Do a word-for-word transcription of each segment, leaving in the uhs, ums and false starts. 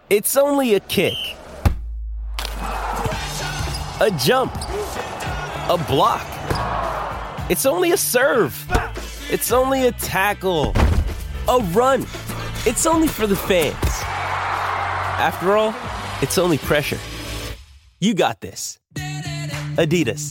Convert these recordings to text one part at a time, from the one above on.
It's only a kick, a jump, a block. It's only a serve. It's only a tackle, a run. It's only for the fans. After all, it's only pressure. You got this. Adidas.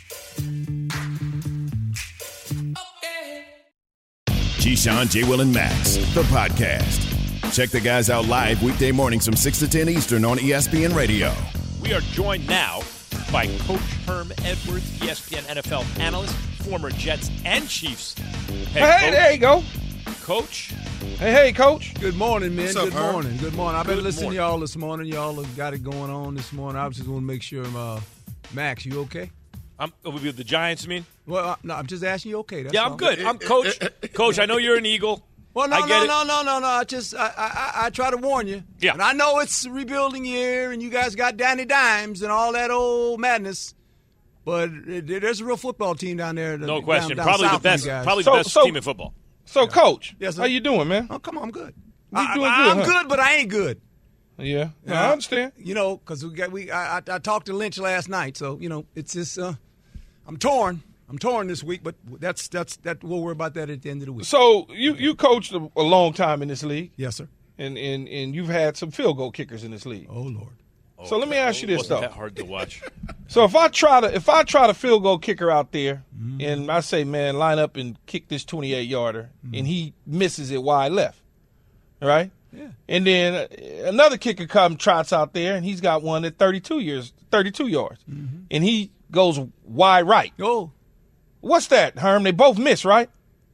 Keyshawn, J. Will, and Max, the podcast. Check the guys out live weekday mornings from six to ten Eastern on E S P N Radio. We are joined now by Coach Herm Edwards, E S P N N F L analyst, former Jets and Chiefs. Hey, hey there you go. Coach. Hey, hey, Coach. Good morning, man. What's up, Good Herm? morning. Good morning. I've been Good listening morning. to y'all this morning. Y'all have got it going on this morning. I just want to make sure, uh, Max, you okay? I'm with the Giants, you mean? Well, uh, no, I'm just asking you okay. That's Yeah, all. I'm good. I'm Coach. Coach, I know you're an Eagle. Well, no, I no, get no, it. no, no, no. I just, I, I, I, I try to warn you. Yeah. And I know it's a rebuilding year, and you guys got Danny Dimes and all that old madness. But it, there's a real football team down there. No down, question. down Probably the south from you best. guys. Probably So- the best so- team in football. So, Coach, Yes, sir. how you doing, man? Oh, come on, I'm good. You I, doing I, good, I'm huh? good, but I ain't good. Yeah, Yeah. I understand. You know, because we got we. I, I, I talked to Lynch last night, so you know it's just. Uh, I'm torn. I'm torn this week, but that's that's that. We'll worry about that at the end of the week. So, you, you coached a, a long time in this league, Yes, sir. and, and, and you've had some field goal kickers in this league. Oh Lord. So let me ask you It this, wasn't though. that hard to watch. So if I try to if I try to field goal kicker out there, Mm-hmm. and I say, man, line up and kick this twenty-eight yarder, Mm-hmm. and he misses it wide left, all right? Yeah. And then uh, another kicker comes trots out there, and he's got one at thirty-two years, thirty-two yards, Mm-hmm. and he goes wide right. Oh. What's that, Herm? They both miss, right?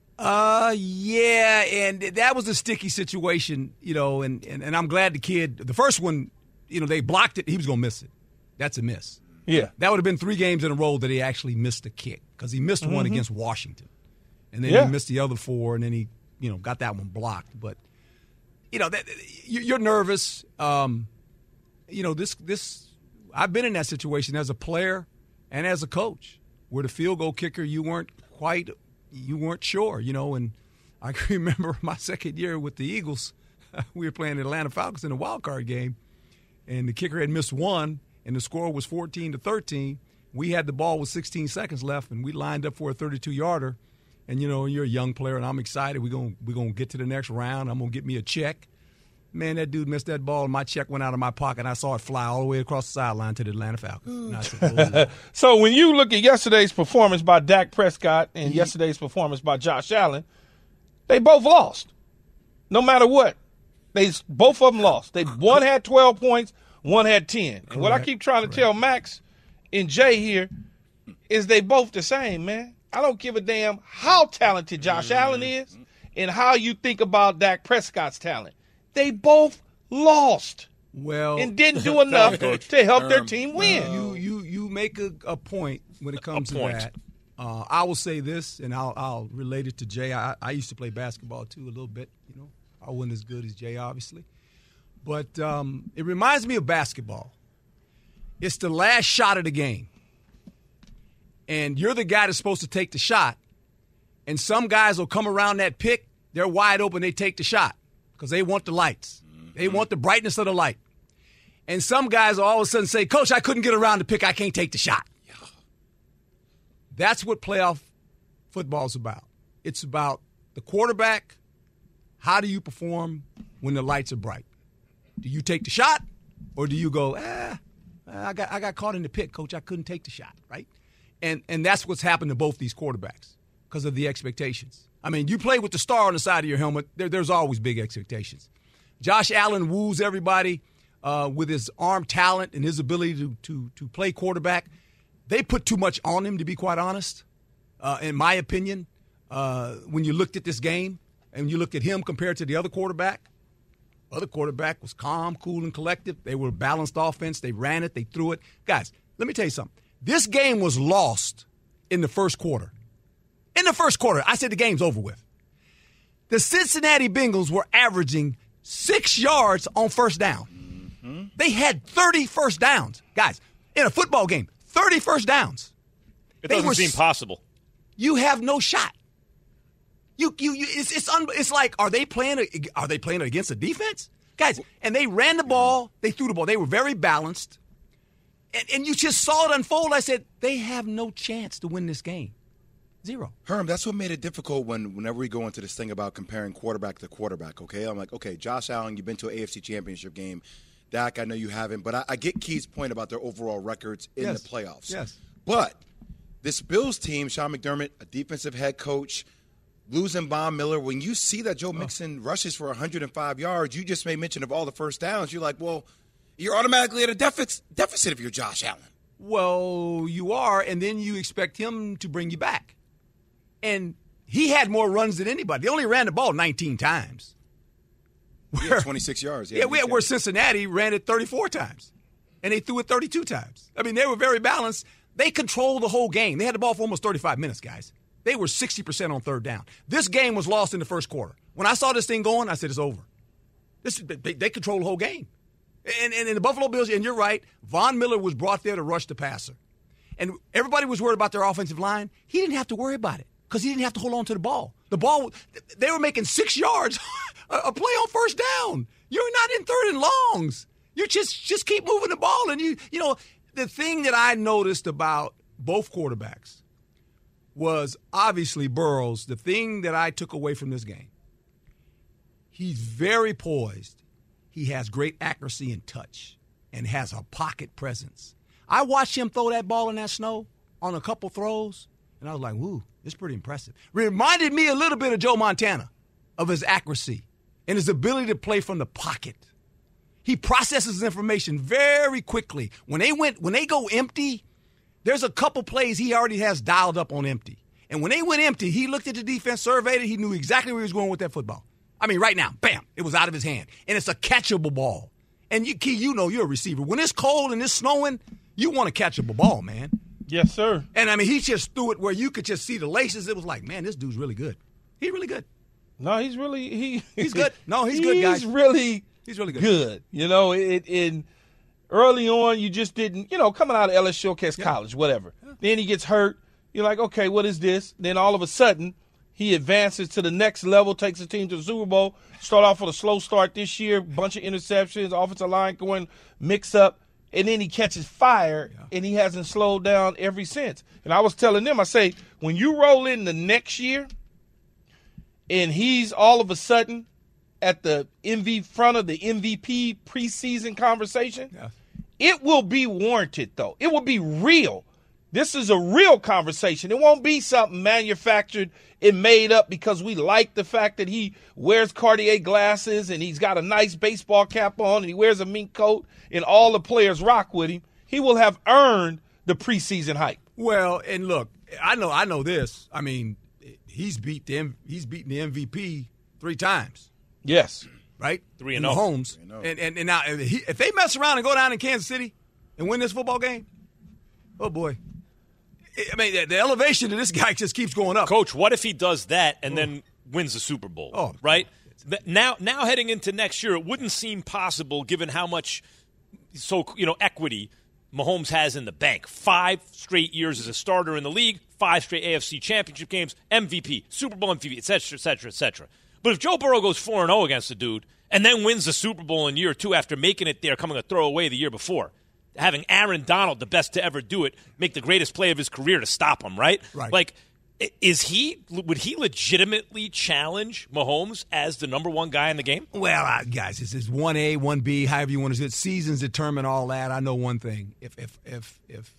Uh, yeah, and that was a sticky situation, you know, and, and, and I'm glad the kid, the first one, you know, they blocked it. He was going to miss it. That's a miss. Yeah. That would have been three games in a row that he actually missed a kick because he missed one against Washington. And then Yeah. he missed the other four, and then he, you know, got that one blocked. But, you know, that you- you're nervous. Um, you know, this, this, I've been in that situation as a player and as a coach where the field goal kicker, you weren't quite, you weren't sure, you know. And I can remember my second year with the Eagles, we were playing the Atlanta Falcons in a wild card game, and the kicker had missed one, and the score was fourteen to thirteen. We had the ball with sixteen seconds left, and we lined up for a thirty-two yarder. And, you know, you're a young player, and I'm excited. We're going we're gonna get to the next round. I'm going to get me a check. Man, that dude missed that ball, and my check went out of my pocket, and I saw it fly all the way across the sideline to the Atlanta Falcons. And I said, "Oh, Lord." So when you look at yesterday's performance by Dak Prescott and yesterday's performance by Josh Allen, they both lost. No matter what, they both of them lost. They one had twelve points, one had ten. And what I Correct, keep trying to correct. tell Max and Jay here is they both the same, man. I don't give a damn how talented Josh Allen is and how you think about Dak Prescott's talent. They both lost well, and didn't do enough to help their team win. you you you make a, a point when it comes to point. that. Uh, I will say this, and I'll I'll relate it to Jay. I, I used to play basketball too a little bit. You know, I wasn't as good as Jay, obviously, but um, it reminds me of basketball. It's the last shot of the game, and you're the guy that's supposed to take the shot. And some guys will come around that pick. They're wide open. They take the shot because they want the lights. They want the brightness of the light. And some guys will all of a sudden say, Coach, I couldn't get around the pick. I can't take the shot. That's what playoff football is about. It's about the quarterback. How do you perform when the lights are bright? Do you take the shot, or do you go, ah, I got I got caught in the pick, Coach. I couldn't take the shot, right? And and that's what's happened to both these quarterbacks because of the expectations. I mean, you play with the star on the side of your helmet, there, there's always big expectations. Josh Allen woos everybody uh, with his arm talent and his ability to, to, to play quarterback. They put too much on him, to be quite honest, uh, in my opinion, uh, when you looked at this game and you looked at him compared to the other quarterback. Other quarterback was calm, cool, and collective. They were a balanced offense. They ran it. They threw it. Guys, let me tell you something. This game was lost in the first quarter. In the first quarter, I said the game's over with. The Cincinnati Bengals were averaging six yards on first down. Mm-hmm. They had thirty first downs. Guys, in a football game, thirty first downs. It They doesn't were seem s- possible. You have no shot. You, you, you it's, it's, un, it's like, are they playing? Are they playing against a defense? Guys, and they ran the ball. They threw the ball. They were very balanced. And, and you just saw it unfold. I said, they have no chance to win this game. Zero. Herm, that's what made it difficult when whenever we go into this thing about comparing quarterback to quarterback, okay? I'm like, okay, Josh Allen, you've been to an A F C Championship game. Dak, I know you haven't. But I, I get Key's point about their overall records in yes. the playoffs. Yes. But this Bills team, Sean McDermott, a defensive head coach, losing Von Miller, when you see that Joe Mixon oh. rushes for one hundred five yards, you just made mention of all the first downs. You're like, well, you're automatically at a deficit, deficit if you're Josh Allen. Well, you are, and then you expect him to bring you back. And he had more runs than anybody. They only ran the ball nineteen times. Where, yeah, twenty-six yards. Yeah, yeah we had, where Cincinnati ran it thirty-four times. And they threw it thirty-two times. I mean, they were very balanced. They controlled the whole game. They had the ball for almost thirty-five minutes, guys. They were sixty percent on third down. This game was lost in the first quarter. When I saw this thing going, I said, it's over. This, they, they controlled the whole game. And, and, and the Buffalo Bills, and you're right, Von Miller was brought there to rush the passer. And everybody was worried about their offensive line. He didn't have to worry about it because he didn't have to hold on to the ball. The ball, they were making six yards a play on first down. You're not in third and longs. You just just keep moving the ball. And, you you know, the thing that I noticed about both quarterbacks was obviously Burrows. The thing that I took away from this game, he's very poised. He has great accuracy and touch and has a pocket presence. I watched him throw that ball in that snow on a couple throws, and I was like, woo, it's pretty impressive. Reminded me a little bit of Joe Montana, of his accuracy and his ability to play from the pocket. He processes information very quickly. When they went, when they go empty, there's a couple plays he already has dialed up on empty. And when they went empty, he looked at the defense, surveyed it, he knew exactly where he was going with that football. I mean, right now, bam, it was out of his hand. And it's a catchable ball. And, you, Key, you know you're a receiver. When it's cold and it's snowing, you want a catchable ball, man. Yes, sir. And, I mean, he just threw it where you could just see the laces. It was like, man, this dude's really good. He's really good. No, he's really he. He's good. No, he's good, guys. He's really he's really good. Good. You know, it in early on you just didn't, you know, coming out of L S Showcase yeah. College, whatever. Yeah. Then he gets hurt. You're like, okay, what is this? Then all of a sudden he advances to the next level, takes the team to the Super Bowl. Start off with a slow start this year, bunch of interceptions, offensive line going mix up, and then he catches fire, yeah. and he hasn't slowed down ever since. And I was telling them, I say, when you roll in the next year, and he's all of a sudden at the M V front of the M V P preseason conversation, yeah. it will be warranted, though. It will be real. This is a real conversation. It won't be something manufactured and made up because we like the fact that he wears Cartier glasses and he's got a nice baseball cap on and he wears a mink coat and all the players rock with him. He will have earned the preseason hype. Well, and look, I know I know this. I mean, he's beat the he's beaten the M V P three times. Yes. Right? Three and oh. Mahomes. And, and, and now if, he, if they mess around and go down in Kansas City and win this football game, oh, boy. I mean, the, the elevation of this guy just keeps going up. Coach, what if he does that and oh. then wins the Super Bowl? Oh, right? Now, now heading into next year, it wouldn't seem possible given how much so you know equity Mahomes has in the bank. Five straight years as a starter in the league, five straight A F C championship games, M V P, Super Bowl M V P, et cetera, et cetera, et cetera. But if Joe Burrow goes four and oh against the dude and then wins the Super Bowl in year two after making it there, coming a throwaway the year before, having Aaron Donald, the best to ever do it, make the greatest play of his career to stop him, right? Right. Like, is he, would he legitimately challenge Mahomes as the number one guy in the game? Well, uh, guys, this is one A, one B, however you want to say it. Seasons determine all that. I know one thing. If, if, if,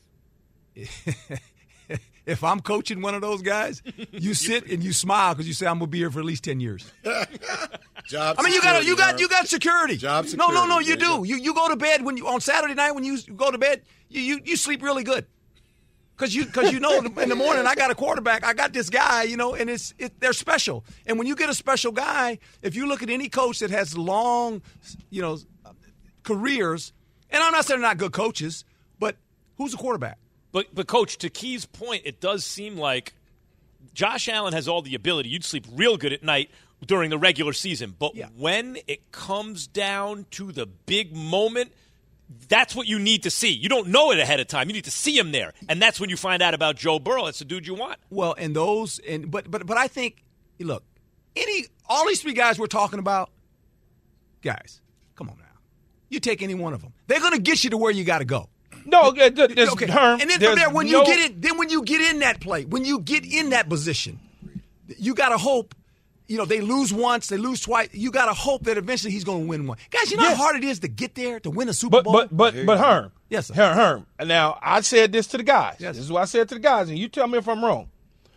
if, if I'm coaching one of those guys, you sit and you smile because you say, I'm going to be here for at least ten years. Job I mean, you got you got you got security. Job security. No, no, no, you do. You you go to bed when you on Saturday night when you go to bed, you you, you sleep really good. Cause you cause you know in the morning I got a quarterback, I got this guy, you know, and it's it, they're special. And when you get a special guy, if you look at any coach that has long, you know, careers, and I'm not saying they're not good coaches, but who's the quarterback? But but Coach, to Key's point, it does seem like Josh Allen has all the ability. You'd sleep real good at night during the regular season. But yeah. when it comes down to the big moment, that's what you need to see. You don't know it ahead of time. You need to see him there. And that's when you find out about Joe Burrow. That's the dude you want. Well, and those and but but but I think look, any all these three guys we're talking about, guys, Come on now. You take any one of them. They're going to get you to where you got to go. No, there's okay. Herm, And then there's from there, when no, you get in, then when you get in that play, when you get in that position, you got to hope. You know, they lose once, they lose twice. You got to hope that eventually he's going to win one. Guys, you know yes. how hard it is to get there, to win a Super but, Bowl? But, but, but, Herm. Yes, sir. Herm, Herm. Now, I said this to the guys. Yes. This is what I said to the guys, and you tell me if I'm wrong.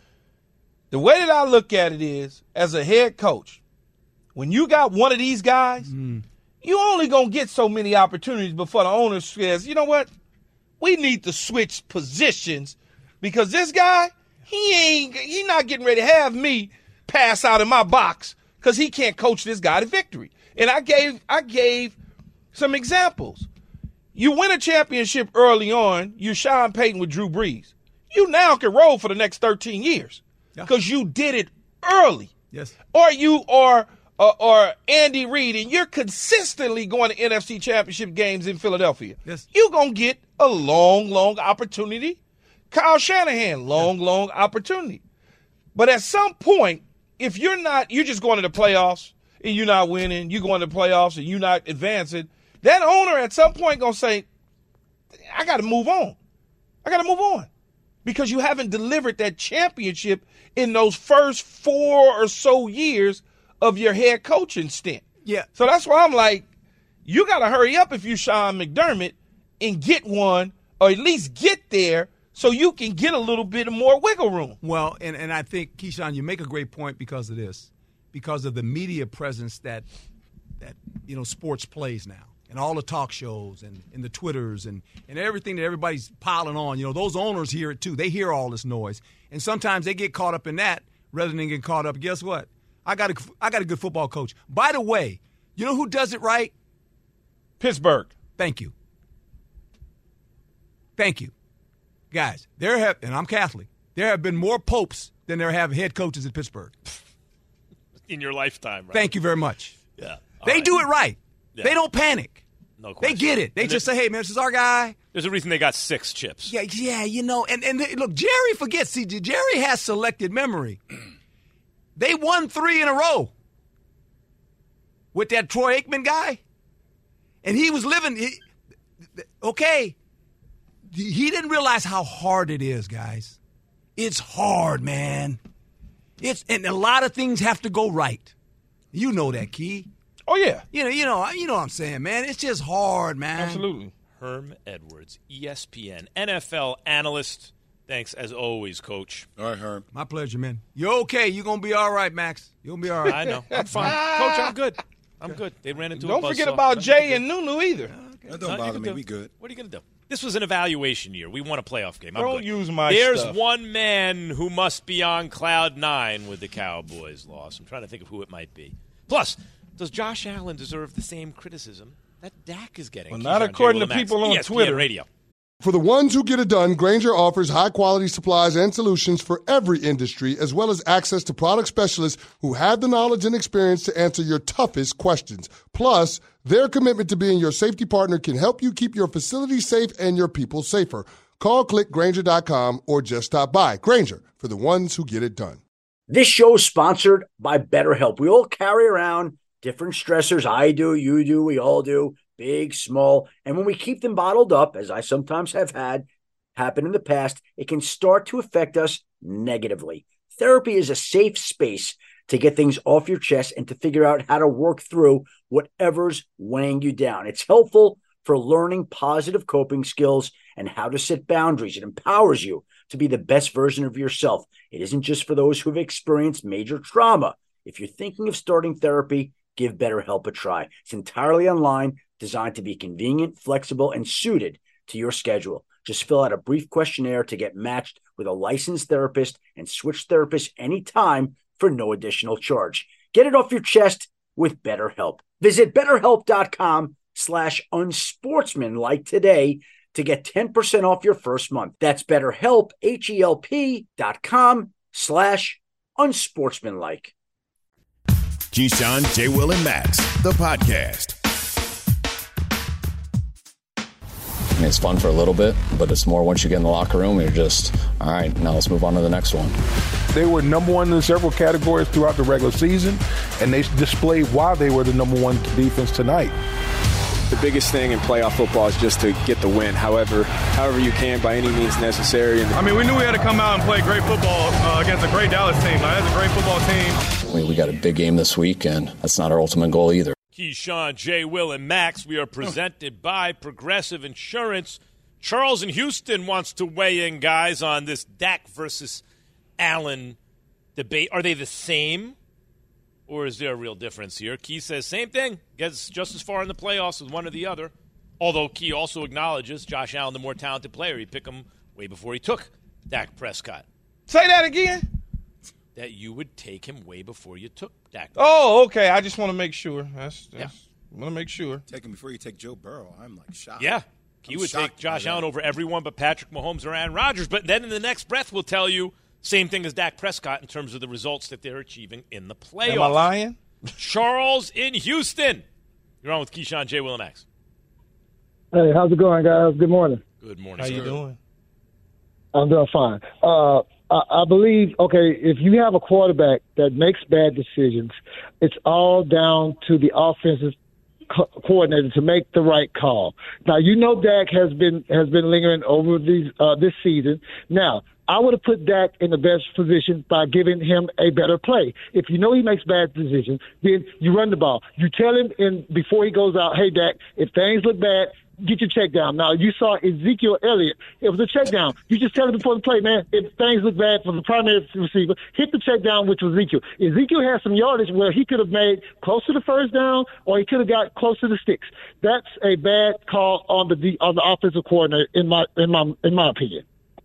The way that I look at it is, as a head coach, when you got one of these guys, mm. you only going to get so many opportunities before the owner says, you know what? We need to switch positions because this guy, he ain't, he not getting ready to have me pass out in my box because he can't coach this guy to victory. And I gave I gave some examples. You win a championship early on, you Sean Payton with Drew Brees. You now can roll for the next thirteen years because yeah. you did it early. Yes. Or you are uh, or Andy Reid, and you're consistently going to N F C championship games in Philadelphia. Yes. You're going to get a long, long opportunity. Kyle Shanahan, long, yeah. long opportunity. But at some point, if you're not, you're just going to the playoffs and you're not winning, you're going to the playoffs and you're not advancing, that owner at some point going to say, I got to move on. I got to move on. Because you haven't delivered that championship in those first four or so years of your head coaching stint. Yeah. So that's why I'm like, you got to hurry up if you Sean McDermott and get one, or at least get there, so you can get a little bit more wiggle room. Well, and, and I think, Keyshawn, you make a great point because of this, because of the media presence that, that you know, sports plays now, and all the talk shows and, and the Twitters and, and everything that everybody's piling on. You know, those owners hear it too. They hear all this noise. And sometimes they get caught up in that rather than get caught up. Guess what? I got a, I got a good football coach. By the way, you know who does it right? Pittsburgh. Thank you. Thank you. Guys, there have, and I'm Catholic, there have been more popes than there have head coaches in Pittsburgh. In your lifetime, right? Thank you very much. Yeah. All they right. do it right. Yeah. They don't panic. No question. They get it. They and just say, hey, man, this is our guy. There's a reason they got six chips. Yeah, yeah, you know, and, and they, look, Jerry forgets. See, Jerry has selected memory. They won three in a row with that Troy Aikman guy. And he was living, he, okay, he didn't realize how hard it is, guys. It's hard, man. It's and a lot of things have to go right. You know that, Key. Oh yeah. You know, you know, you know what I'm saying, man. It's just hard, man. Absolutely. Herm Edwards, E S P N, N F L analyst. Thanks as always, Coach. All right, Herm. My pleasure, man. You're okay. You're gonna be all right, Max. You're gonna be all right. I know. I'm fine, Coach. I'm good. I'm good. They ran into Don't a buzzsaw. forget about Jay and Nunu either. That don't bother me. Do. We good. What are you going to do? This was an evaluation year. We won a playoff game. I'm Don't good. use my There's stuff. one man who must be on cloud nine with the Cowboys' loss. I'm trying to think of who it might be. Plus, does Josh Allen deserve the same criticism that Dak is getting? Well, not according to people on E S P N Twitter. Radio. For the ones who get it done, Grainger offers high-quality supplies and solutions for every industry, as well as access to product specialists who have the knowledge and experience to answer your toughest questions. Plus, their commitment to being your safety partner can help you keep your facility safe and your people safer. Call, click Grainger dot com, or just stop by. Grainger, for the ones who get it done. This show is sponsored by BetterHelp. We all carry around different stressors. I do, you do, we all do. Big, small, and when we keep them bottled up, as I sometimes have had happen in the past, it can start to affect us negatively. Therapy is a safe space to get things off your chest and to figure out how to work through whatever's weighing you down. It's helpful for learning positive coping skills and how to set boundaries. It empowers you to be the best version of yourself. It isn't just for those who have experienced major trauma. If you're thinking of starting therapy, give BetterHelp a try. It's entirely online, designed to be convenient, flexible, and suited to your schedule. Just fill out a brief questionnaire to get matched with a licensed therapist and switch therapists anytime for no additional charge. Get it off your chest with BetterHelp. Visit BetterHelp.com slash unsportsmanlike today to get ten percent off your first month. That's BetterHelp, H-E-L-P dot com slash unsportsmanlike. Keyshawn, J. Will, and Max, the podcast. I mean, it's fun for a little bit, but it's more once you get in the locker room, you're just, all right, now let's move on to the next one. They were number one in several categories throughout the regular season, and they displayed why they were the number one defense tonight. the biggest thing in playoff football is just to get the win, however, however you can, by any means necessary. And I mean, we knew we had to come out and play great football uh, against a great Dallas team. Like, that's a great football team. We, we got a big game this week, and that's not our ultimate goal either. Keyshawn, J. Will, and Max, we are presented by Progressive Insurance. Charles in Houston wants to weigh in, guys, on this Dak versus Allen debate. Are they the same, or is there a real difference here? Key says same thing, gets just as far in the playoffs as one or the other. Although Key also acknowledges Josh Allen, the more talented player. He picked him way before he took Dak Prescott. Say that again. That you would take him way before you took Dak. Oh, okay. I just want to make sure. That's, that's yeah. I want to make sure. Take him before you take Joe Burrow. I'm like shocked. Yeah. He I'm would take Josh Allen over everyone but Patrick Mahomes or Aaron Rodgers. But then in the next breath will tell you same thing as Dak Prescott in terms of the results that they're achieving in the playoffs. Am I lying? Charles in Houston. You're on with Keyshawn, J. Will, and Max. Hey, how's it going, guys? Good morning. Good morning. How sir. you doing? I'm doing fine. Uh, I, I believe, okay, if you have a quarterback that makes bad decisions, it's all down to the offensive co- coordinator to make the right call. Now, you know Dak has been has been lingering over these uh, this season. Now, I would have put Dak in the best position by giving him a better play. If you know he makes bad decisions, then you run the ball. You tell him in before he goes out, hey, Dak, if things look bad, get your check down. Now, you saw Ezekiel Elliott. It was a check down. You just tell him before the play, man, if things look bad for the primary receiver, hit the check down, which was Ezekiel. Ezekiel had some yardage where he could have made close to the first down or he could have got close to the sticks. That's a bad call on the on the offensive coordinator, in my in my in my opinion.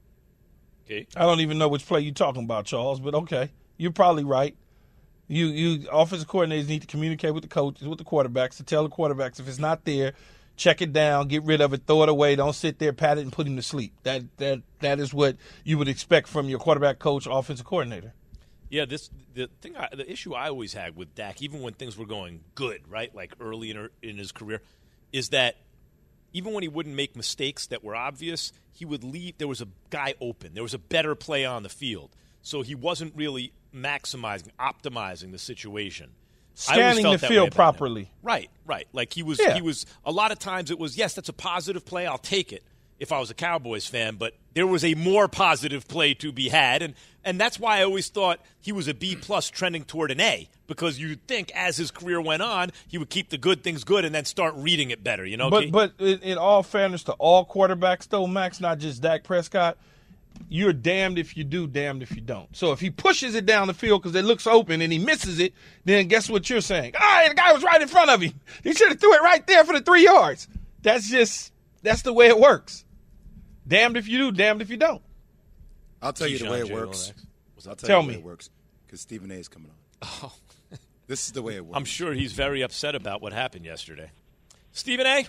Okay. I don't even know which play you're talking about, Charles, but okay. You're probably right. You you offensive coordinators need to communicate with the coaches, with the quarterbacks, to tell the quarterbacks if it's not there, check it down, get rid of it, throw it away. Don't sit there, pat it, and put him to sleep. That that that is what you would expect from your quarterback coach, offensive coordinator. Yeah, this the thing, I, the issue I always had with Dak, even when things were going good, right, like early in, her, in his career, is that even when he wouldn't make mistakes that were obvious, he would leave. There was a guy open. There was a better play on the field. So he wasn't really maximizing, optimizing the situation. Scanning the field properly. Right, right. Like he was, yeah. he was. A lot of times it was, yes, that's a positive play. I'll take it if I was a Cowboys fan. But there was a more positive play to be had, and and that's why I always thought he was a B plus trending toward an A, because you'd think as his career went on, he would keep the good things good and then start reading it better. You know. But but in, in all fairness to all quarterbacks, though, Max, not just Dak Prescott. You're damned if you do, damned if you don't. So if he pushes it down the field because it looks open and he misses it, then guess what you're saying? All right, the guy was right in front of him. He should have threw it right there for the three yards. That's just that's the way it works. Damned if you do, damned if you don't. I'll tell you the way it J. works. I'll tell, tell you the me. way it works because Stephen A. is coming on. Oh. This is the way it works. I'm sure he's very upset about what happened yesterday. Stephen A.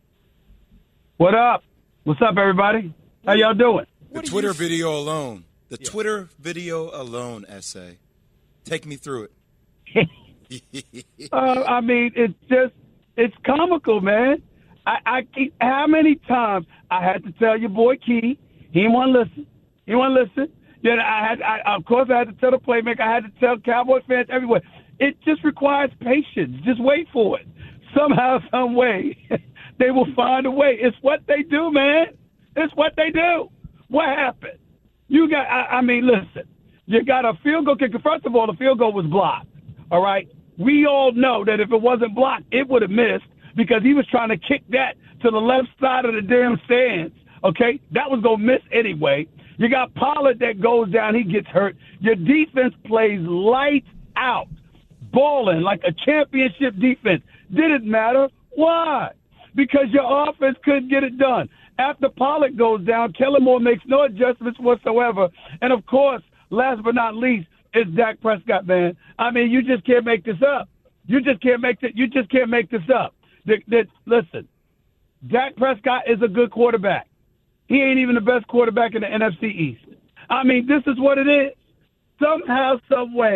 What up? What's up, everybody? How y'all doing? The Twitter video alone. The yeah. Twitter video alone, essay. Take me through it. uh, I mean, it's just, it's comical, man. I, I keep, how many times I had to tell your boy Key, he didn't want to listen. He didn't want to listen. Then I had, I, of course, I had to tell the playmaker. I had to tell Cowboy fans everywhere. It just requires patience. Just wait for it. Somehow, some way, they will find a way. It's what they do, man. It's what they do. What happened? You got, I, I mean, listen, you got a field goal kicker. First of all, the field goal was blocked, all right? We all know that if it wasn't blocked, it would have missed because he was trying to kick that to the left side of the damn stands, okay? That was going to miss anyway. You got Pollard that goes down. He gets hurt. Your defense plays lights out, balling like a championship defense. Didn't matter. Why? Because your offense couldn't get it done. After Pollard goes down, Kellen Moore makes no adjustments whatsoever. And, of course, last but not least, it's Dak Prescott, man. I mean, you just can't make this up. You just can't make this, you just can't make this up. The, the, listen, Dak Prescott is a good quarterback. He ain't even the best quarterback in the N F C East. I mean, this is what it is. Somehow, some way,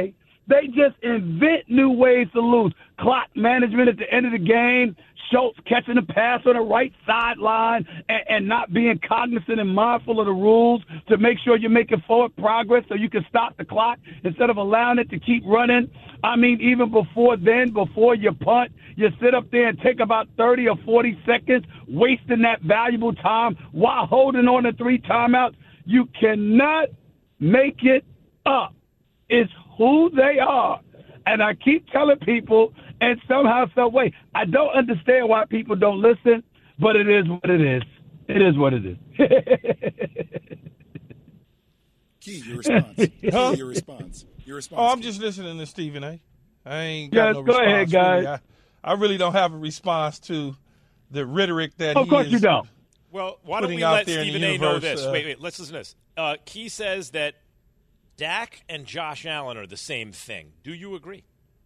They just invent new ways to lose. Clock management at the end of the game, Schultz catching a pass on the right sideline and, and not being cognizant and mindful of the rules to make sure you're making forward progress so you can stop the clock instead of allowing it to keep running. I mean, even before then, before you punt, you sit up there and take about thirty or forty seconds, wasting that valuable time while holding on to three timeouts. You cannot make it up. It's who they are. And I keep telling people, and somehow, some way, I don't understand why people don't listen, but it is what it is. It is what it is. Key, your response. Key, your response. Your response. Oh, I'm Key. just listening to Stephen A. I ain't got Yes, no go response. ahead, guys. Really. I, I really don't have a response to the rhetoric that Of he course is you don't. Well, why don't putting we out let there in Stephen the A know universe, this? uh, wait, wait, let's listen to this. Uh, Key says that Dak and Josh Allen are the same thing. Do you agree?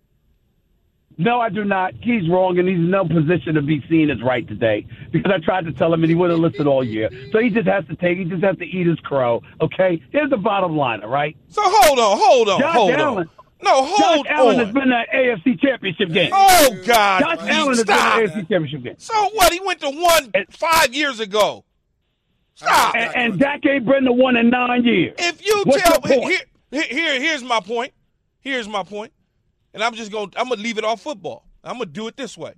No, I do not. He's wrong, and he's in no position to be seen as right today because I tried to tell him, and he wouldn't listen all year. So he just has to take, he just has to eat his crow, okay? Here's the bottom line, all right? So hold on, hold on, Josh hold Allen, on. No, hold Josh Allen on. has been in the A F C Championship game. Oh, God. Josh please Allen has stop. been in the A F C Championship game. So what? He went to one five years ago. Stop. And, and Dak ain't been to one in nine years. If you What's tell your me, point? here, here, here's my point. Here's my point. And I'm just going, I'm going to leave it off football. I'm going to do it this way.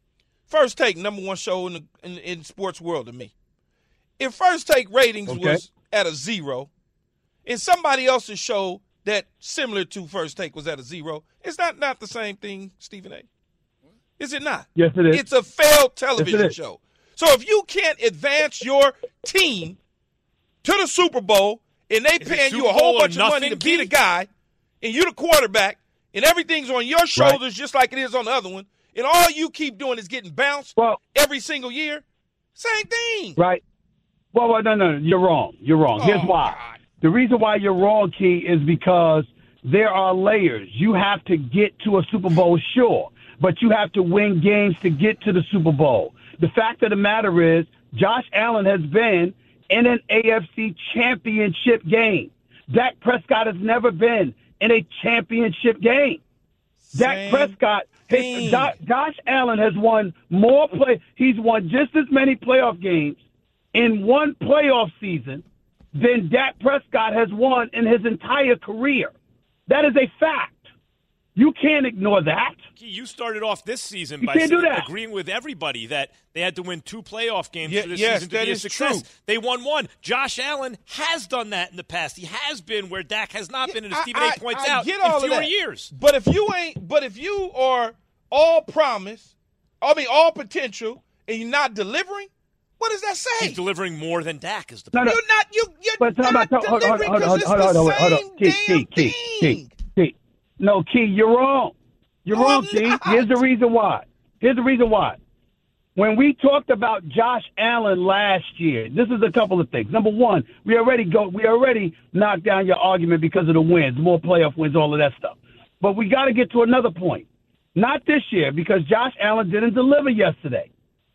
First Take, number one show in the in, in sports world to me. If First Take ratings Okay. was at a zero, and somebody else's show that similar to First Take was at a zero, it's not, not the same thing, Stephen A. Is it not? Yes, it is. It's a failed television Yes, it is. show. So if you can't advance your team to the Super Bowl and they Is it paying you Super a whole Bowl or bunch of money to nothing, be the Keith? guy, and you the quarterback, and everything's on your shoulders just like it is on the other one, and all you keep doing is getting bounced Well, every single year, same thing. right? Well, well, no, no, no, you're wrong. You're wrong. Here's Oh, why. God. The reason why you're wrong, Key, is because there are layers. You have to get to a Super Bowl, sure, but you have to win games to get to the Super Bowl. The fact of the matter is, Josh Allen has been in an A F C championship game. Dak Prescott has never been in a championship game. Dak Same Prescott, thing. his, Jo- Josh Allen has won more play. He's won just as many playoff games in one playoff season than Dak Prescott has won in his entire career. That is a fact. You can't ignore that. You started off this season You by can't do that. agreeing with everybody that they had to win two playoff games Ye- for this yes, season to that be a is success. true. They won one. Josh Allen has done that in the past. He has been where Dak has not been, and as I- Stephen I- A. points I out, get all in of fewer that. years. But if you ain't, but if you are all promise, I mean all potential, and you're not delivering, what does that say? He's delivering more than Dak is the No, point. no. You're not. You. You're But time not out, hold on, delivering hold on, because hold on, it's hold on, the hold on. same Key, damn Key, Key, thing. Key, Key. No, Key, you're wrong. You're No, wrong, I'm Key. not. Here's the reason why. Here's the reason why. When we talked about Josh Allen last year, this is a couple of things. Number one, we already go. We already knocked down your argument because of the wins, more playoff wins, all of that stuff. But we got to get to another point. Not this year because Josh Allen didn't deliver yesterday.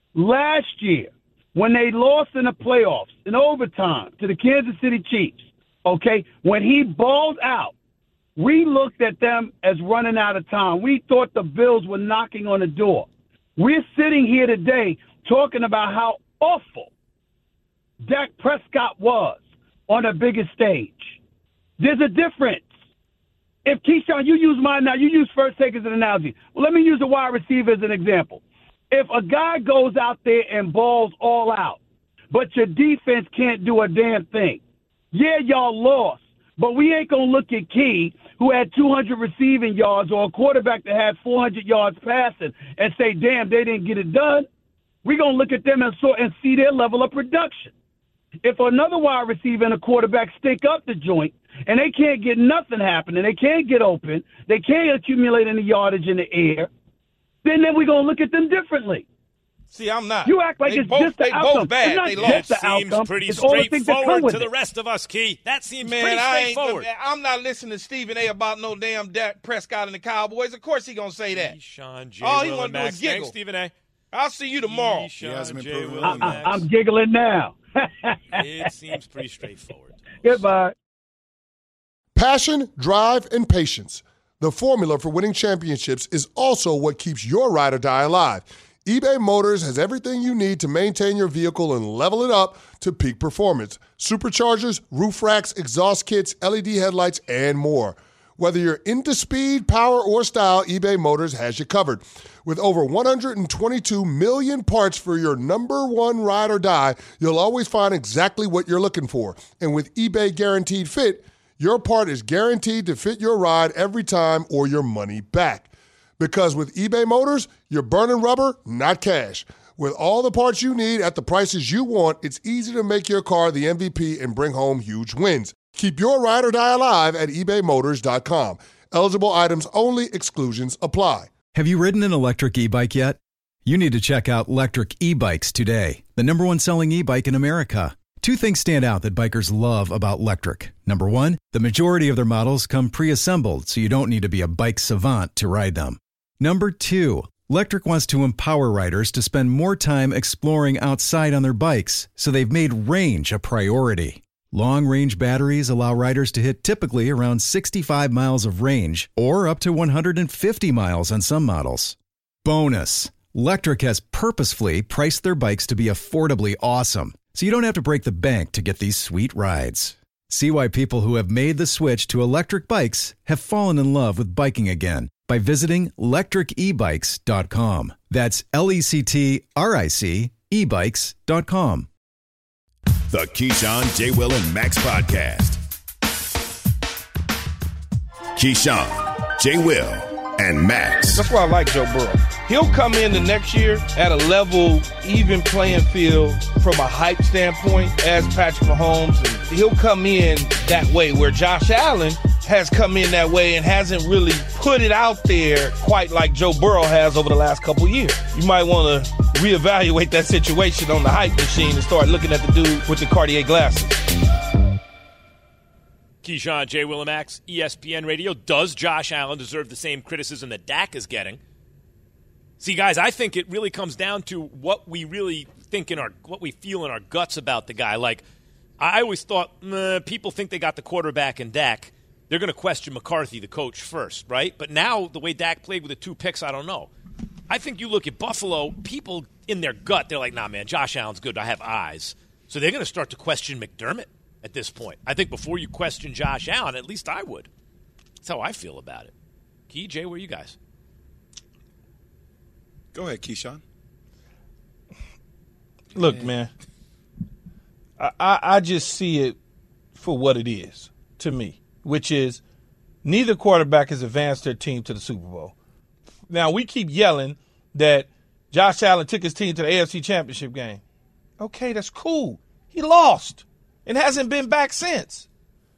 Last year, when they lost in the playoffs in overtime to the Kansas City Chiefs, okay, when he balled out, we looked at them as running out of time. We thought the Bills were knocking on the door. We're sitting here today talking about how awful Dak Prescott was on the biggest stage. There's a difference. If Keyshawn, you use mine now, you use First Take as an analogy. Well, let me use a wide receiver as an example. If a guy goes out there and balls all out, but your defense can't do a damn thing, yeah, y'all lost. But we ain't going to look at Key, who had two hundred receiving yards, or a quarterback that had four hundred yards passing, and say, damn, they didn't get it done. We're going to look at them and, sort and see their level of production. If another wide receiver and a quarterback stink up the joint, and they can't get nothing happening, they can't get open, they can't accumulate any yardage in the air, then, then we're going to look at them differently. See, I'm not. You act like they it's both, just the they outcome. both bad. It's not They just lost. the Seems outcome. pretty It's all the things that come straightforward with to the it. rest of us, Key. That seems Man, pretty I ain't. straightforward. I'm not listening to Stephen A. about no damn Dak Prescott and the Cowboys. Of course he gonna say that. Sean J. All he Will wanna and do is Max. giggle. Thanks, Stephen A. I'll see you tomorrow. Sean hasn't been J. proven Will wrong. and I, Max. I'm giggling now. It seems pretty straightforward. Goodbye. Passion, drive, and patience. The formula for winning championships is also what keeps your ride or die alive. eBay Motors has everything you need to maintain your vehicle and level it up to peak performance. Superchargers, roof racks, exhaust kits, L E D headlights, and more. Whether you're into speed, power, or style, eBay Motors has you covered. With over one hundred twenty-two million parts for your number one ride or die, you'll always find exactly what you're looking for. And with eBay Guaranteed Fit, your part is guaranteed to fit your ride every time or your money back. Because with eBay Motors, you're burning rubber, not cash. With all the parts you need at the prices you want, it's easy to make your car the M V P and bring home huge wins. Keep your ride or die alive at ebay motors dot com. Eligible items only. Exclusions apply. Have you ridden an electric e-bike yet? You need to check out Lectric E-Bikes today, the number one selling e-bike in America. Two things stand out that bikers love about Lectric. Number one, the majority of their models come pre-assembled, so you don't need to be a bike savant to ride them. Number two, Lectric wants to empower riders to spend more time exploring outside on their bikes, so they've made range a priority. Long-range batteries allow riders to hit typically around sixty-five miles of range, or up to one hundred fifty miles on some models. Bonus, Lectric has purposefully priced their bikes to be affordably awesome, so you don't have to break the bank to get these sweet rides. See why people who have made the switch to electric bikes have fallen in love with biking again by visiting lectric e bikes dot com. That's L E C T R I C e bikes dot com. The Keyshawn, J. Will, and Max Podcast. Keyshawn, J. Will, and Max. That's why I like Joe Burrow. He'll come in the next year at a level, even playing field from a hype standpoint as Patrick Mahomes. And he'll come in that way where Josh Allen has come in that way and hasn't really put it out there quite like Joe Burrow has over the last couple years. You might want to reevaluate that situation on the hype machine and start looking at the dude with the Cartier glasses. Keyshawn, J. Will, and Max, E S P N Radio. Does Josh Allen deserve the same criticism that Dak is getting? See, guys, I think it really comes down to what we really think in our, what we feel in our guts about the guy. Like, I always thought, nah, people think they got the quarterback in Dak. They're going to question McCarthy, the coach, first, right? But now, the way Dak played with the two picks, I don't know. I think you look at Buffalo, people in their gut, they're like, nah, man, Josh Allen's good. I have eyes. So they're going to start to question McDermott at this point. I think before you question Josh Allen, at least I would. That's how I feel about it. Key, Jay, where are you guys? Go ahead, Keyshawn. Look, man, I, I, I just see it for what it is to me, which is neither quarterback has advanced their team to the Super Bowl. Now, we keep yelling that Josh Allen took his team to the A F C Championship game. Okay, that's cool. He lost and hasn't been back since.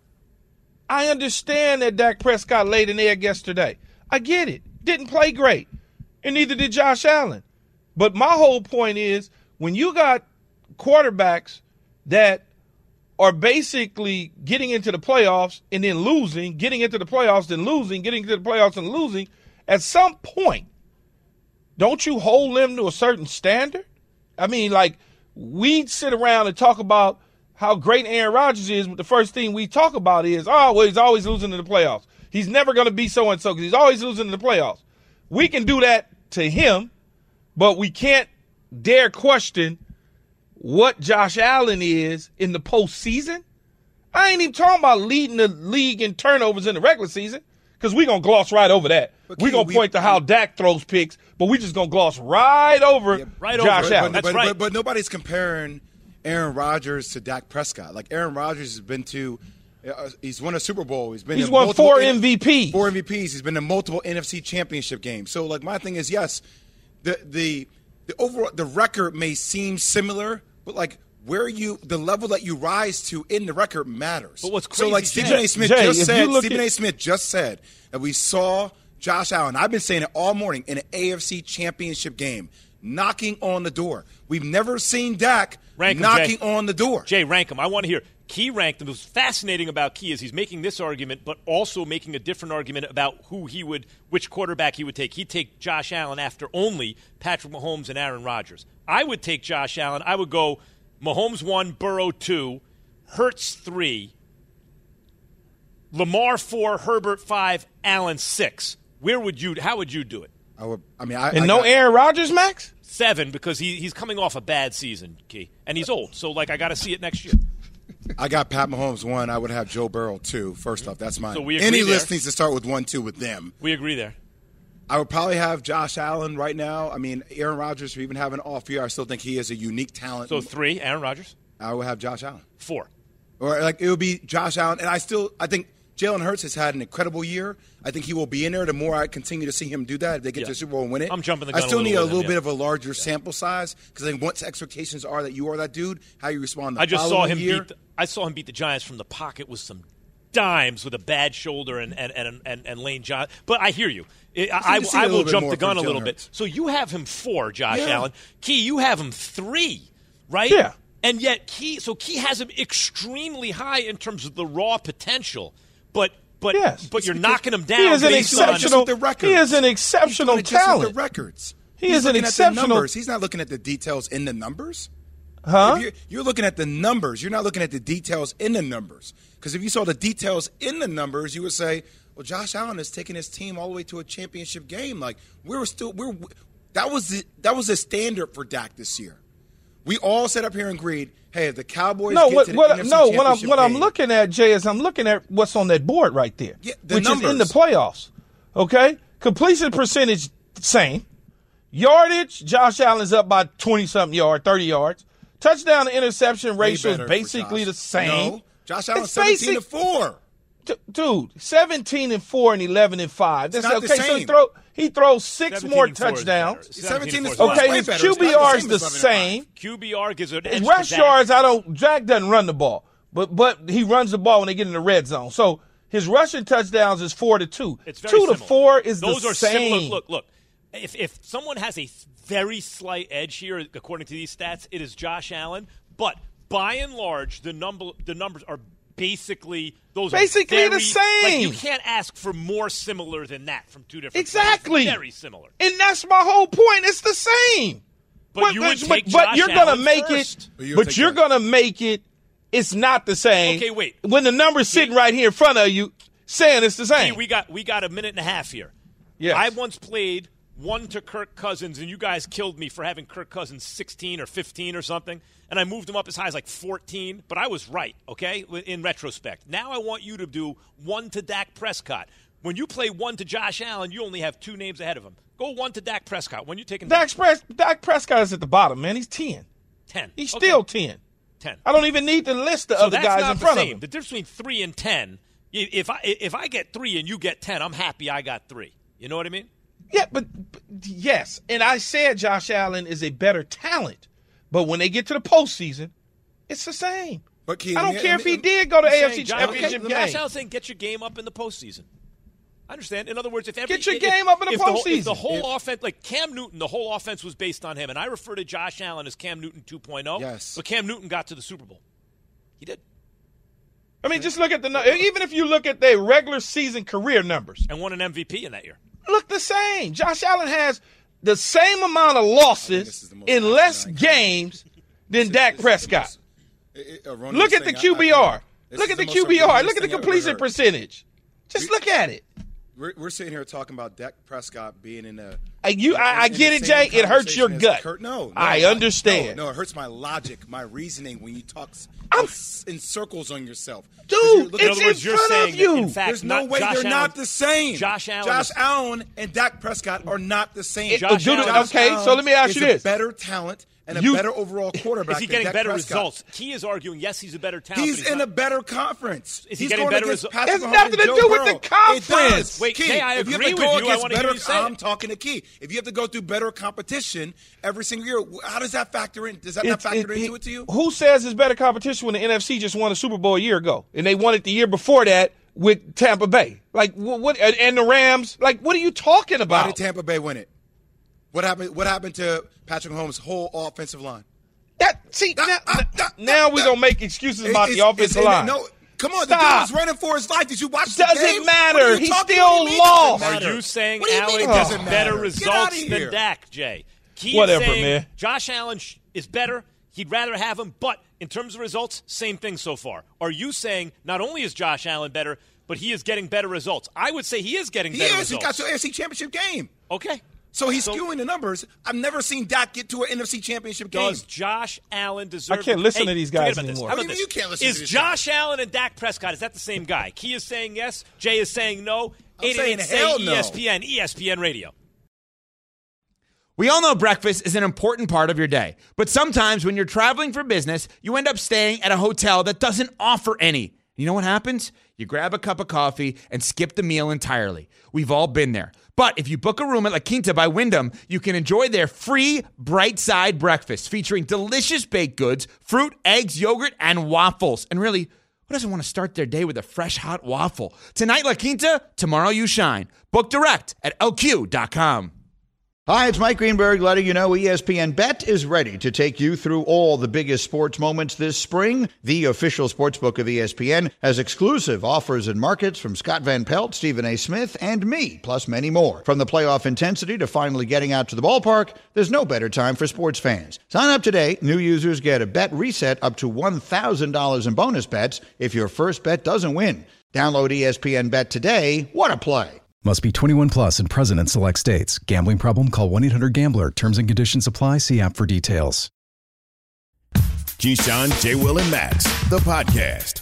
I understand that Dak Prescott laid an egg yesterday. I get it. Didn't play great. And neither did Josh Allen. But my whole point is when you got quarterbacks that are basically getting into the playoffs and then losing, getting into the playoffs, then losing, getting into the playoffs and losing, at some point, don't you hold them to a certain standard? I mean, like, we sit around and talk about how great Aaron Rodgers is, but the first thing we talk about is, oh, well, he's always losing in the playoffs. He's never going to be so-and-so because he's always losing in the playoffs. We can do that to him, but we can't dare question what Josh Allen is in the postseason. I ain't even talking about leading the league in turnovers in the regular season because we're going to gloss right over that. We're going to point to how Dak throws picks, but we're just going to gloss right over yeah, right Josh over. Allen. But, That's but, right. But, but nobody's comparing Aaron Rodgers to Dak Prescott. Like, Aaron Rodgers has been to uh, – he's won a Super Bowl. He's been He's in won four N- M V Ps. Four M V Ps. He's been in multiple N F C championship games. So, like, my thing is, yes, the the the overall – the record may seem similar, but, like, where you – the level that you rise to in the record matters. But what's crazy, So, like, Jay, Stephen A. Smith Jay, just if said you look Stephen at- A. Smith just said that we saw Josh Allen. I've been saying it all morning in an A F C championship game. Knocking on the door. We've never seen Dak Rank him, knocking Jay. on the door. Jay, rank him. I want to hear. Key ranked him. What's fascinating about Key is he's making this argument, but also making a different argument about who he would, which quarterback he would take. He'd take Josh Allen after only Patrick Mahomes and Aaron Rodgers. I would take Josh Allen. I would go Mahomes one, Burrow two, Hurts three, Lamar four, Herbert five, Allen six. Where would you? How would you do it? I would. I mean, I and I no got, Aaron Rodgers, Max. Seven because he he's coming off a bad season, Key, and he's old. So like I got to see it next year. I got Pat Mahomes one. I would have Joe Burrow two. First off, that's mine. So we agree Any there. list needs to start with one, two with them. We agree there. I would probably have Josh Allen right now. I mean, Aaron Rodgers, for even having an off year, I still think he is a unique talent. So three, Aaron Rodgers. I would have Josh Allen. Four. Or like it would be Josh Allen, and I still I think Jalen Hurts has had an incredible year. I think he will be in there. The more I continue to see him do that, if they get Yeah. to the Super Bowl and win it, I'm jumping the I gun a still little need a with little him, bit yeah. of a larger sample size because I think once expectations are that you are that dude, how you respond. The I just saw following him year, beat. The, I saw him beat the Giants from the pocket with some dimes with a bad shoulder and and and, and, and Lane John. But I hear you. I, I, need to see I a will little bit jump more the gun a from little Jalen bit. Hurts. So you have him four, Josh Yeah. Allen. Key, you have him three, right? Yeah. And yet Key, so Key has him extremely high in terms of the raw potential, but but Yes. but you're knocking him down. He is an based on- exceptional. the records. He is an exceptional He's doing it just with talent. the records. He He's is an looking at the exceptional. numbers. He's not looking at the details in the numbers. Huh? If you're, you're looking at the numbers. You're not looking at the details in the numbers. Because if you saw the details in the numbers, you would say, "Well, Josh Allen is taking his team all the way to a championship game." Like we were still, we're that was the, that was the standard for Dak this year. We all sat up here and agreed, "Hey, if the Cowboys No, get what, to the what, N F C no. What I'm championship what I'm game, looking at, Jay, is I'm looking at what's on that board right there, Yeah, the which is in the numbers. playoffs. Okay, completion percentage same, yardage. Josh Allen's up by twenty something yards, thirty yards. Touchdown to interception way ratio is better for basically Josh. the same. No, Josh Allen's It's seventeen basic- to four. D- dude, seventeen and four and eleven and five. That's not the okay. So he same. throw he throws six seventeen more and four is touchdowns. better. seventeen is four Okay, way his better. Q It's B not the R same is as the eleven and same. Q B R gives it an His edge to rush Dak. yards, I don't. Jack doesn't run the ball, but but he runs the ball when they get in the red zone. So his rushing touchdowns is four to two. It's very two to similar. four is Those the are same. similar. Look, look. If if someone has a very slight edge here, according to these stats, it is Josh Allen. But by and large, the number the numbers are basically those Basically are the very, same. Like you can't ask for more similar than that from two different Exactly. players. Very similar. And that's my whole point. It's the same. But you would but, take but Josh you're gonna Allen make first. it. But you would But take you're Josh. gonna make it. It's not the same. Okay, wait. When the number's sitting right here in front of you, saying it's the Hey, same. we got we got a minute and a half here. Yes. I once played one to Kirk Cousins, and you guys killed me for having Kirk Cousins sixteen or fifteen or something, and I moved him up as high as like fourteen, but I was right, okay, in retrospect. Now I want you to do one to Dak Prescott. When you play one to Josh Allen, you only have two names ahead of him. Go one to Dak Prescott. When you're taking Dak, Pres- Dak Prescott is at the bottom, man. He's ten. ten. He's Okay. still ten. ten. I don't even need to list the So other that's guys not in the front same. of him. The difference between three and ten, i- if I if I get three and you get ten, I'm happy I got three. You know what I mean? Yeah, but, but yes, and I said Josh Allen is a better talent, but when they get to the postseason, it's the same. But Key, I don't let me- care let if me- he did go to He's A F C saying Josh- Championship okay, game. Josh Allen's saying get your game up in the postseason. I understand. In other words, if every, Get your if- game up in the if whole- postseason. if the whole offense, like Cam Newton, the whole offense was based on him, and I refer to Josh Allen as Cam Newton two point oh. Yes. But Cam Newton got to the Super Bowl. He did. I mean, just look at the nu- even if you look at their regular season career numbers, And won an M V P in that year. look the same. Josh Allen has the same amount of losses this is the most in less asinine games than Dak Prescott. Look at the Q B R. Look at the Q B R. Look at the completion percentage. Just look at it. We're, we're sitting here talking about Dak Prescott being in a. Uh, you, I, I in the get it, same Jay. It hurts your conversation as gut. Kurt. No, no, I no, understand. No, no, it hurts my logic, my reasoning when you talk s- I'm- s- in circles on yourself. 'Cause Dude, you're looking- In it's other words, in you're front saying of that, in you. fact, There's no not, way Josh they're Allen, not the same. Josh Allen Josh is- Allen and Dak Prescott are not the same. It- Josh dude, Allen- okay, so let me ask is you a this. better talent and a You- better overall quarterback. Is he than getting Dak better Prescott. results? Key is arguing, yes, he's a better talent. He's but he's in not. a better conference. Is he He's getting going better against resu- Patrick Has Mahomes nothing and to Joe do with the Burrow. It conference. does. Wait, Key, Kay, I if you have agree to with go you. I against wanna hear better, you say it. I'm talking to Key. If you have to go through better competition every single year, how does that factor in? Does that not It's- factor it- into it- it to you? Who says it's better competition when the N F C just won a Super Bowl a year ago and they won it the year before that with Tampa Bay? Like what? what and, and the Rams? Like what are you talking Why about? did Tampa Bay win it? What happened? What happened to Patrick Mahomes' whole offensive line? That see now, now we're gonna make excuses about It's- the offensive it's- line. No, come on. Stop. The dude was running for his life. Did you watch the Doesn't game? matter. What are you He talking- still what do you mean it lost. doesn't Are matter? you saying What do you Allen mean it has doesn't better matter? Get results outta than here. Dak, Jay? Key is Whatever, saying man. Josh Allen sh- is better. He'd rather have him, but in terms of results, same thing so far. Are you saying not only is Josh Allen better, but he is getting better results. I would say he is getting He better is. results. He got to an N F C Championship game. Okay. So he's So- skewing the numbers. I've never seen Dak get to an N F C Championship game. Does Josh Allen deserve? I can't listen hey, to these forget guys about this. anymore. How What about do you mean this? you can't listen Is to this Josh Allen and Dak Prescott, is that the same guy? Key is saying yes. Jay is saying no. I'm saying eight eight eight hell say no. E S P N, E S P N Radio. We all know breakfast is an important part of your day, but sometimes when you're traveling for business, you end up staying at a hotel that doesn't offer any. You know what happens? You grab a cup of coffee and skip the meal entirely. We've all been there. But if you book a room at La Quinta by Wyndham, you can enjoy their free Bright Side breakfast featuring delicious baked goods, fruit, eggs, yogurt, and waffles. And really, who doesn't want to start their day with a fresh hot waffle? Tonight, La Quinta, tomorrow you shine. Book direct at L Q dot com. Hi, it's Mike Greenberg letting you know E S P N Bet is ready to take you through all the biggest sports moments this spring. The official sportsbook of E S P N has exclusive offers and markets from Scott Van Pelt, Stephen A. Smith, and me, plus many more. From the playoff intensity to finally getting out to the ballpark, there's no better time for sports fans. Sign up today. New users get a bet reset up to one thousand dollars in bonus bets if your first bet doesn't win. Download E S P N Bet today. What a play. Must be twenty-one plus and present in select states. Gambling problem? Call one eight hundred gambler. Terms and conditions apply. See app for details. Keyshawn, J. Will, and Max, the podcast.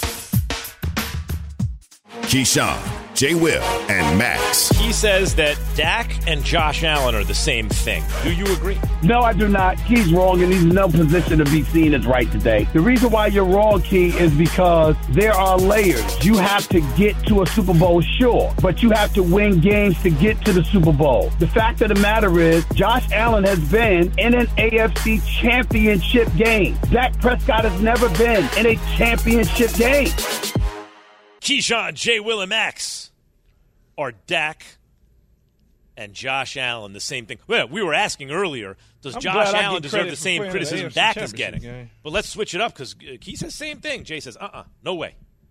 Keyshawn, J. Will, and Max. He says that Dak and Josh Allen are the same thing. Do you agree? No, I do not. Key's wrong, and he's in no position to be seen as right today. The reason why you're wrong, Key, is because there are layers. You have to get to a Super Bowl, sure, but you have to win games to get to the Super Bowl. The fact of the matter is, Josh Allen has been in an A F C championship game. Dak Prescott has never been in a championship game. Keyshawn, J. Will, and Max. Are Dak and Josh Allen the same thing? Well, we were asking earlier, does I'm Josh glad I Allen get deserve credit the for same playing in the criticism A F C Dak is championship getting? game. But let's switch it up because Key says the same thing. Jay says, uh-uh, no way.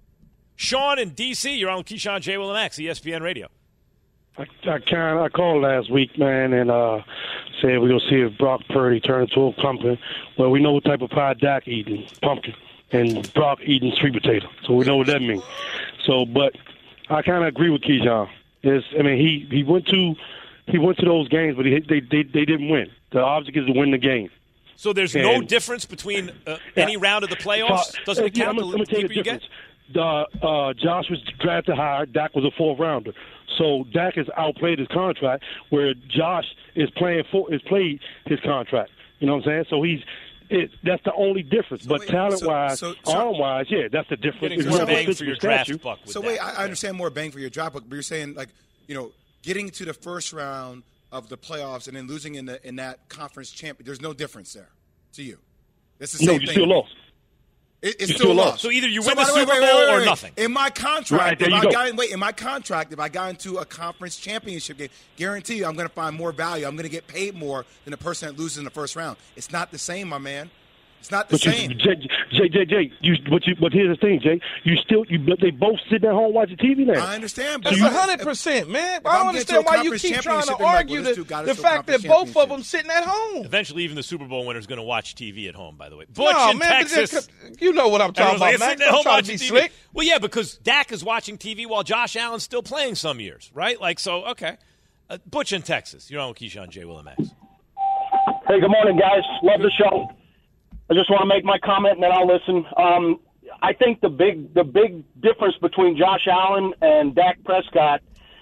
Sean in D C, you're on with Keyshawn, J. Will, and Max, E S P N Radio. I, I kind I called last week, man, and uh, said we're going to see if Brock Purdy turns into a pumpkin. Well, we know what type of pie Dak eating, pumpkin, and Brock eating sweet potato. So we know what that means. So, but I kind of agree with Keyshawn. Is I mean, he, he went to he went to those games, but he, they, they they didn't win. The object is to win the game. So there's And- no difference between uh, any round of the playoffs? Doesn't it Yeah, count I'm the gonna tell you deeper the you get? difference. The, uh, Josh was drafted higher. Dak was a fourth rounder. So Dak has outplayed his contract, where Josh is playing for is played his contract. You know what I'm saying? So he's it, that's the only difference. but wait, talent so- wise, so- so- arm wise, yeah, that's the difference. Getting It's more not bang what for your physical draft statue. buck with So that. wait, I, I understand more bang for your draft book, but you're saying like, you know, getting to the first round of the playoffs and then losing in the in that conference champion. The's no difference there to you. It's the No, same you thing. still lost. It, it's You still still lost. lost. So either you So win by the way, Super wait, wait, Bowl wait, or wait. nothing. In my contract, Right, there if you I go. got in, wait, in my contract, if I got into a conference championship game, guarantee you I'm going to find more value. I'm going to get paid more than the person that loses in the first round. It's not the same, my man. It's not the But you, same. Jay, Jay, Jay, Jay, you, but, you, but here's the thing, Jay. You still, you, but they both sitting at home watching T V now. I understand. That's you- a hundred percent, man. if I I'm don't getting to a understand why you conference keep trying to championship, they're like, argue well, this the, dude got us the to a fact that conference both of championship. them sitting at home. Eventually, even the Super Bowl winner is going to watch T V at home, by the way. Butch No, in man, but Texas. that- you know what I'm talking Everyone's like, about, "It's Max. sitting at I'm home trying to be watching T V." slick. Well, yeah, because Dak is watching T V while Josh Allen's still playing some years, right? Like, so, okay. Uh, Butch in Texas. You're on with Keyshawn, J. Will, and Max. Hey, good morning, guys. Love the show. I just want to make my comment and then I'll listen. Um, I think the big the big difference between Josh Allen and Dak Prescott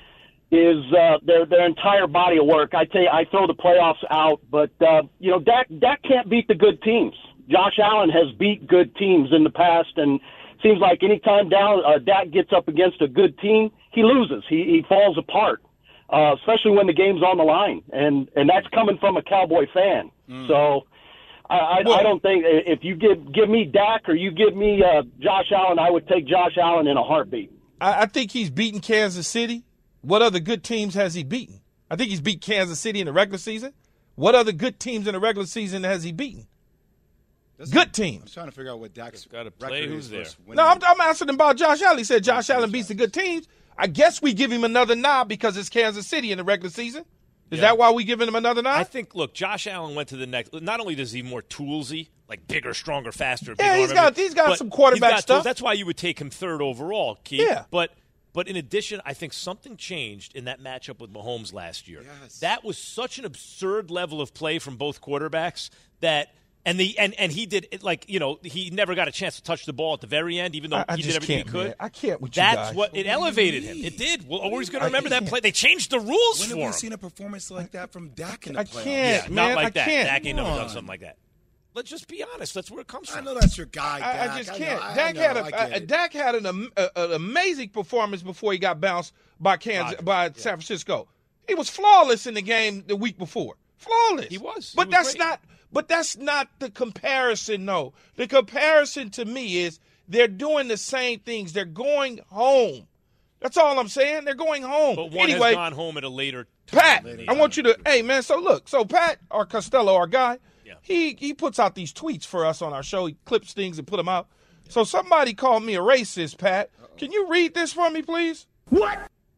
is uh, their their entire body of work. I tell you, I throw the playoffs out, but uh, you know, Dak Dak can't beat the good teams. Josh Allen has beat good teams in the past, and seems like anytime down uh, Dak gets up against a good team, he loses. He he falls apart, uh, especially when the game's on the line, and and that's coming from a Cowboy fan. Mm. So. I, I, I don't think if you give give me Dak or you give me uh, Josh Allen, I would take Josh Allen in a heartbeat. I, I think he's beaten Kansas City. What other good teams has he beaten? I think he's beat Kansas City in the regular season. What other good teams in the regular season has he beaten? Doesn't- Good teams. I'm trying to figure out what Dak's Gotta play record who's is there. versus winning. No, I'm, I'm asking about Josh Allen. He said Josh Allen beats the good teams. I guess we give him another nod because it's Kansas City in the regular season. Is Yeah. that why we giving him another nod? I think, look, Josh Allen went to the next. Not only does he more toolsy, like bigger, stronger, faster. Yeah, big he's arm, got- he's got but some quarterback he's got stuff. tools. That's why you would take him third overall, Keith. Yeah. But But in addition, I think something changed in that matchup with Mahomes last year. Yes. That was such an absurd level of play from both quarterbacks that and the and, and he did it like, you know, he never got a chance to touch the ball at the very end, even though I, I he just did everything can't, he could. Man. I can't with you That's guys. what it elevated him. It did. We're always going to remember that can't. play. They changed the rules When for have we him. seen a performance like that from Dak in the I playoffs? can't, Yeah, man. not like I that. can't. Dak ain't never Come done on. something like that. Let's just be honest. That's where it comes I from. know that's your guy, Dak. I, I just can't. I know, Dak I know, had a, I get a, it. Dak had an, am- a, an amazing performance before he got bounced by Kansas Rodgers, by yeah. San Francisco. He was flawless in the game the week before. Flawless. He was. He But was that's great. not. But that's not the comparison. No, the comparison to me is they're doing the same things. They're going home. That's all I'm saying. They're going home. But one anyway, has gone home at a later time. Pat, Later I want you to. Hey, man. So look. So Pat, our Costello, our guy, Yeah. he he puts out these tweets for us on our show. He clips things and put them out. So somebody called me a racist. Pat, can you read this for me, please? What?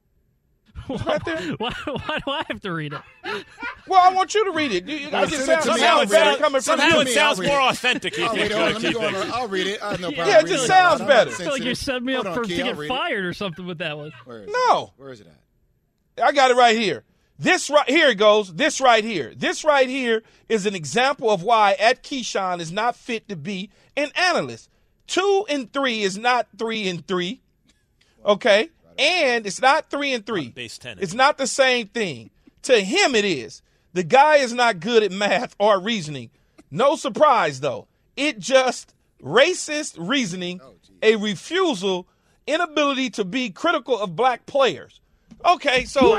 Right there. Why, why do I have to read it? Well, I want you to read it. You, you, Well, it send sounds, it to me. sounds I'll better read it. coming from Somehow you. it me, sounds I'll read more it. authentic. I'll if read it. you Hold on, let me keep go it. on. I'll read it. I have no problem. Yeah, it reading just it. sounds I'm not better. I feel like sensitive. you're setting me Hold up on, for Key, to I'll get read it. fired or something with that one. Where is it? No. Where is it at? I got it right here. This right here it goes. This right here. This right here is an example of why at Keyshawn is not fit to be an analyst. Two and three is not three and three. Okay? And it's not three and three. Base ten. It's not the same thing. To him it is. The guy is not good at math or reasoning. No surprise though. It just racist reasoning, a refusal, inability to be critical of black players. Okay, so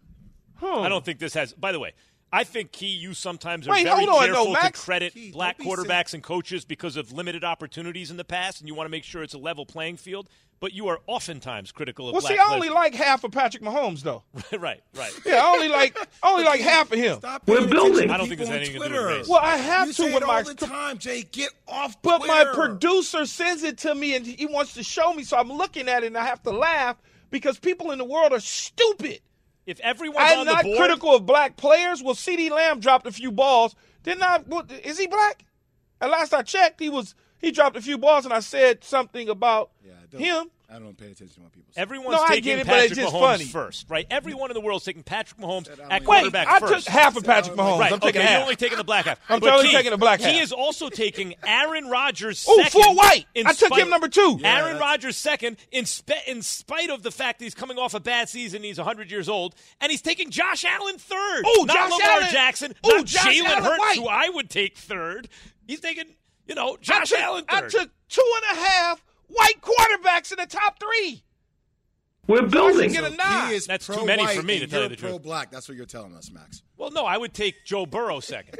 huh. I don't think this has. By the way, I think Key, you sometimes are Wait, very hold on, careful no, to Max. credit Key, don't black be quarterbacks and coaches because of limited opportunities in the past, and you want to make sure it's a level playing field. But you are oftentimes critical of Well, black see, I only players. like half of Patrick Mahomes, though. right, right. Yeah, I only like I only like half of him. Stop We're paying building. attention to I don't think people there's on anything to do with Twitter. race. Well, I have You to say with it my all the time, Jay. Get off But Twitter. my producer sends it to me and he wants to show me, so I'm looking at it and I have to laugh because people in the world are stupid. If everyone's I'm on not the board, critical of black players. Well, CeeDee Lamb dropped a few balls. Didn't I? What, is he black? At last I checked, he was. He dropped a few balls, and I said something about Yeah, I don't, him. I don't pay attention to what people say. everyone's No, I taking get it, but Patrick it's just Mahomes funny. first, right? Everyone in the world is taking Patrick Mahomes Said I at only- Wait, quarterback I first. took half of Patrick Mahomes. Right, I'm taking okay, half. you're only taking the black half. I'm But totally Keith, taking the black He half. is also taking Aaron Rodgers Ooh, second. Fort White. in I took spite- him number two. Yeah, Aaron that's- Rodgers second in, spe- in spite of the fact that he's coming off a bad season. He's one hundred years old. And he's taking Josh Allen third. Ooh, not Josh Lamar Allen. Jackson. Ooh, not Josh Jalen Allen Hurts, White. who I would take third. He's taking, you know, I Josh took, Allen I third. took two and a half white quarterbacks in the top three. We're So I building. should get a He nod. is That's too pro-white many for me, to and tell you you're the truth. pro-black. That's what you're telling us, Max. Well, no, I would take Joe Burrow second.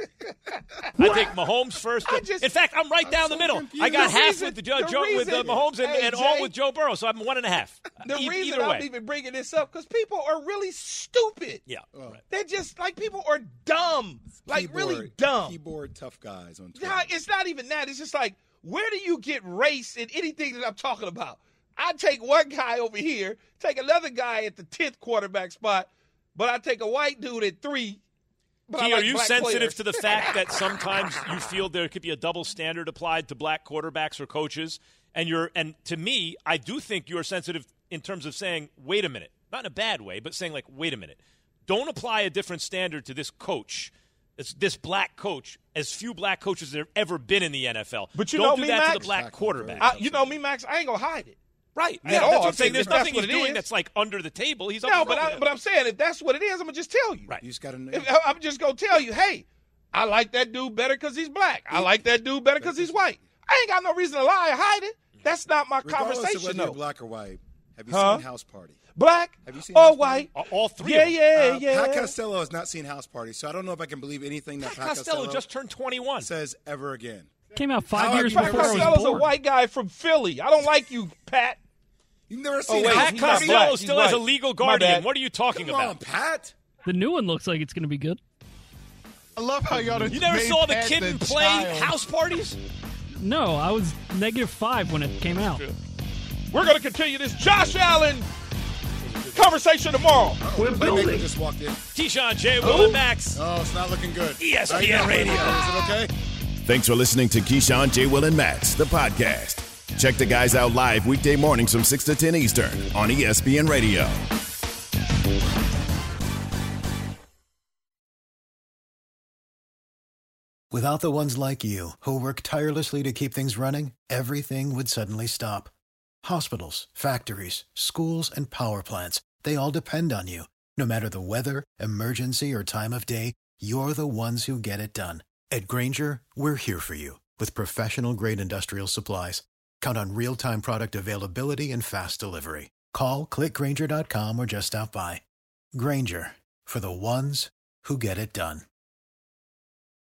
I take Mahomes first. I just- in fact, I'm right I'm down so the middle. confused. I got The half reason- with the, Joe, the Joe with uh, reason- Mahomes and, Hey, and all Jay. with Joe Burrow, so I'm one and a half. The E- reason either I'm way. even bringing this up because people are really stupid. Yeah. right. They're just like people are dumb, like really Keyboard- dumb. Keyboard tough guys on Twitter. Yeah, it's not even that. It's just like, where do you get race in anything that I'm talking about? I take one guy over here, take another guy at the tenth quarterback spot, but I take a white dude at three. But I Key, like are you black sensitive players. to the fact that sometimes you feel there could be a double standard applied to black quarterbacks or coaches? And you're, and to me, I do think you're sensitive in terms of saying, wait a minute, not in a bad way, but saying like, wait a minute, don't apply a different standard to this coach. This, this black coach, as few black coaches there have ever been in the N F L. But you don't know do me, that Max? to the black quarterback. I, you know me, Max. I ain't gonna hide it. Right. At Yeah, all. that's what I'm If saying. There's that's nothing what he's it doing is. that's like under the table. He's up No, above but I, it. but I'm saying if that's what it is, I'm gonna just tell you. Right. You just got to If, I'm just gonna tell you, hey, I like that dude better because he's black. I like that dude better because he's white. I ain't got no reason to lie or hide it. That's not my regardless conversation, of whether though. you're black or white. Have you Huh? seen House Party? Black Have you seen or House white? All- All three Yeah, of them. yeah, Uh, yeah. Pat Costello has not seen House Party, so I don't know if I can believe anything that Pat Pat Costello just turned twenty-one. says ever again. Came out five How years have you before I never was seen- Costello's a born. white guy from Philly. I don't like you, Pat. You've never Oh, seen wait, House he's Pat not Party? black. Costello He's still has a white. legal My guardian. bad. What are you talking Come about? on, Pat. The new one looks like it's going to be good. I love how y'all You never made saw the Pat kitten the play child. house parties? No, I was negative five when it came out. We're gonna continue this Josh Allen conversation tomorrow. We're Playmaker building. just walked in. Keyshawn, J. Will, and Max. Oh, it's not looking good. E S P N How you doing, Radio. Is it okay? Thanks for listening to Keyshawn, J. Will, and Max, the podcast. Check the guys out live weekday mornings from six to ten Eastern on E S P N Radio. Without the ones like you, who work tirelessly to keep things running, everything would suddenly stop. Hospitals, factories, schools, and power plants, they all depend on you. No matter the weather, emergency, or time of day, you're the ones who get it done. At Grainger, we're here for you with professional-grade industrial supplies. Count on real-time product availability and fast delivery. Call, click Grainger dot com, or just stop by. Grainger, for the ones who get it done.